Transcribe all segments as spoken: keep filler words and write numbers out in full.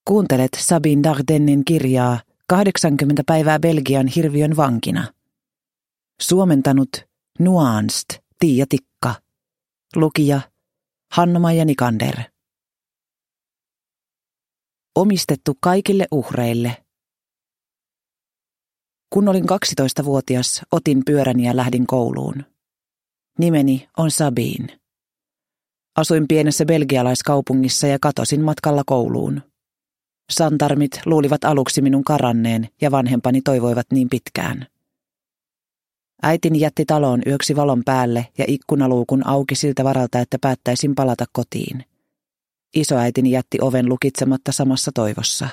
Kuuntelet Sabine Dardennin kirjaa kahdeksankymmentä päivää Belgian hirviön vankina. Suomentanut Nuanced Tiia Tikka. Lukija Hanna-Maija Nikander. Omistettu kaikille uhreille. Kun olin kaksitoistavuotias, otin pyöräni ja lähdin kouluun. Nimeni on Sabine. Asuin pienessä belgialaiskaupungissa ja katosin matkalla kouluun. Santarmit luulivat aluksi minun karanneen ja vanhempani toivoivat niin pitkään. Äitini jätti taloon yöksi valon päälle ja ikkunaluukun auki siltä varalta, että päättäisin palata kotiin. Isoäitini jätti oven lukitsematta samassa toivossa.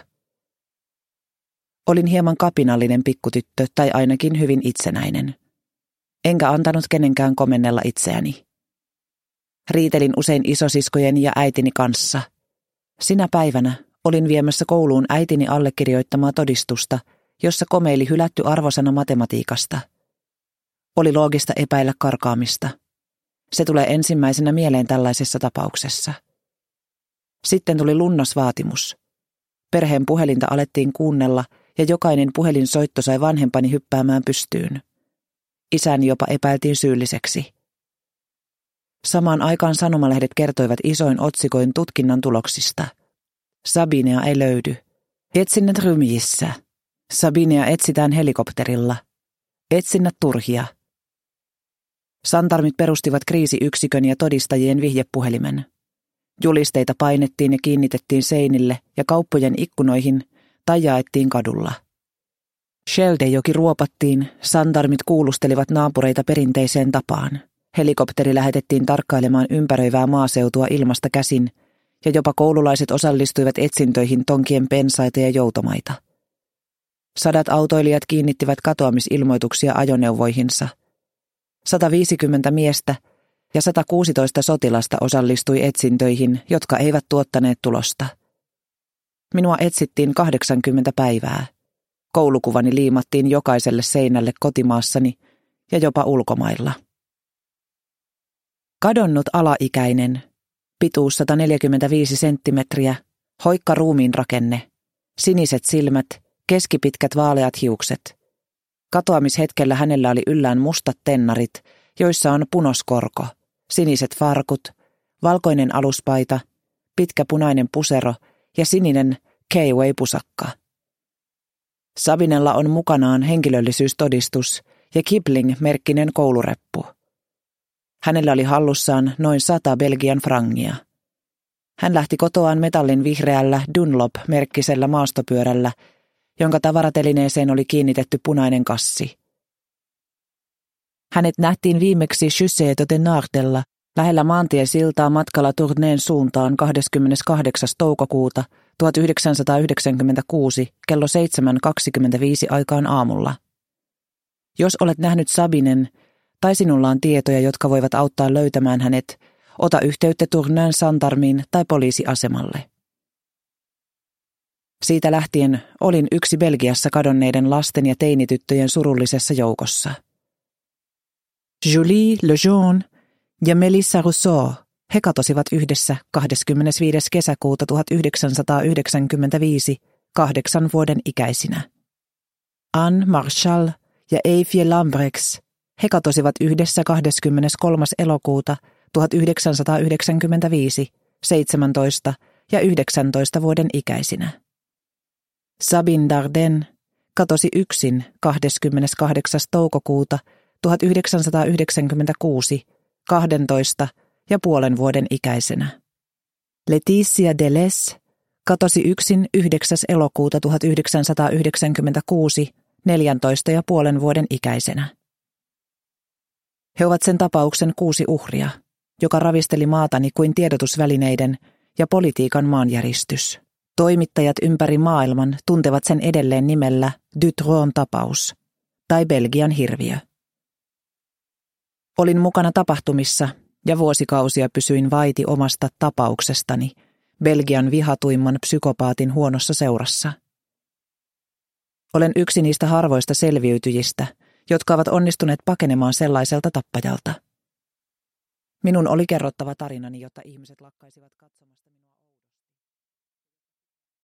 Olin hieman kapinallinen pikkutyttö tai ainakin hyvin itsenäinen. Enkä antanut kenenkään komennella itseäni. Riitelin usein isosiskojeni ja äitini kanssa. Sinä päivänä olin viemässä kouluun äitini allekirjoittamaa todistusta, jossa komeili hylätty arvosana matematiikasta. Oli loogista epäillä karkaamista. Se tulee ensimmäisenä mieleen tällaisessa tapauksessa. Sitten tuli lunnasvaatimus. Perheen puhelinta alettiin kuunnella ja jokainen puhelinsoitto sai vanhempani hyppäämään pystyyn. Isäni jopa epäiltiin syylliseksi. Samaan aikaan sanomalehdet kertoivat isoin otsikoin tutkinnan tuloksista. Sabinea ei löydy. Etsinnät Rymiissä. Sabinea etsitään helikopterilla. Etsinnät turhia. Santarmit perustivat kriisiyksikön ja todistajien vihjepuhelimen. Julisteita painettiin ja kiinnitettiin seinille ja kauppojen ikkunoihin tai jaettiin kadulla. Scheldejoki ruopattiin, santarmit kuulustelivat naapureita perinteiseen tapaan. Helikopteri lähetettiin tarkkailemaan ympäröivää maaseutua ilmasta käsin, ja jopa koululaiset osallistuivat etsintöihin tonkien pensaita ja joutomaita. Sadat autoilijat kiinnittivät katoamisilmoituksia ajoneuvoihinsa. sata viisikymmentä miestä ja sata kuusitoista sotilasta osallistui etsintöihin, jotka eivät tuottaneet tulosta. Minua etsittiin kahdeksankymmentä päivää. Koulukuvani liimattiin jokaiselle seinälle kotimaassani ja jopa ulkomailla. Kadonnut alaikäinen, pituus sata neljäkymmentäviisi senttimetriä, hoikka ruumiinrakenne, siniset silmät, keskipitkät vaaleat hiukset. Katoamishetkellä hänellä oli yllään mustat tennarit, joissa on punoskorko, siniset farkut, valkoinen aluspaita, pitkä punainen pusero ja sininen K-Way-pusakka. Sabinella on mukanaan henkilöllisyystodistus ja Kipling-merkkinen koulureppu. Hänellä oli hallussaan noin sata Belgian frangia. Hän lähti kotoaan metallin vihreällä Dunlop-merkkisellä maastopyörällä, jonka tavaratelineeseen oli kiinnitetty punainen kassi. Hänet nähtiin viimeksi Chaussée de Nardella lähellä maantiesiltaa matkalla Tourneen suuntaan kahdeskymmeneskahdeksas toukokuuta tuhatyhdeksänsataayhdeksänkymmentäkuusi kello seitsemän kaksikymmentäviisi aikaan aamulla. Jos olet nähnyt Sabinen tai sinulla on tietoja, jotka voivat auttaa löytämään hänet, ota yhteyttä Tourneen santarmiin tai poliisiasemalle. Siitä lähtien olin yksi Belgiassa kadonneiden lasten ja teinityttöjen surullisessa joukossa. Julie Lejeune ja Melissa Rousseau, he katosivat yhdessä kahdeskymmenesviides kesäkuuta tuhatyhdeksänsataayhdeksänkymmentäviisi kahdeksan vuoden ikäisinä. Anne Marshall ja Eefje Lambrechts, he katosivat yhdessä kahdeskymmeneskolmas elokuuta tuhatyhdeksänsataayhdeksänkymmentäviisi seitsemäntoista ja yhdeksäntoista vuoden ikäisinä. Sabine Dardenne katosi yksin kahdeskymmeneskahdeksas toukokuuta tuhatyhdeksänsataayhdeksänkymmentäkuusi kahdentoista ja puolen vuoden ikäisenä. Laetitia Delesse katosi yksin yhdeksäs elokuuta tuhatyhdeksänsataayhdeksänkymmentäkuusi neljäntoista ja puolen vuoden ikäisenä. He ovat sen tapauksen kuusi uhria, joka ravisteli maatani kuin tiedotusvälineiden ja politiikan maanjäristys. Toimittajat ympäri maailman tuntevat sen edelleen nimellä Dutroux tapaus tai Belgian hirviö. Olin mukana tapahtumissa ja vuosikausia pysyin vaiti omasta tapauksestani, Belgian vihatuimman psykopaatin huonossa seurassa. Olen yksi niistä harvoista selviytyjistä, jotka ovat onnistuneet pakenemaan sellaiselta tappajalta. Minun oli kerrottava tarinani, jotta ihmiset lakkaisivat katsomasta.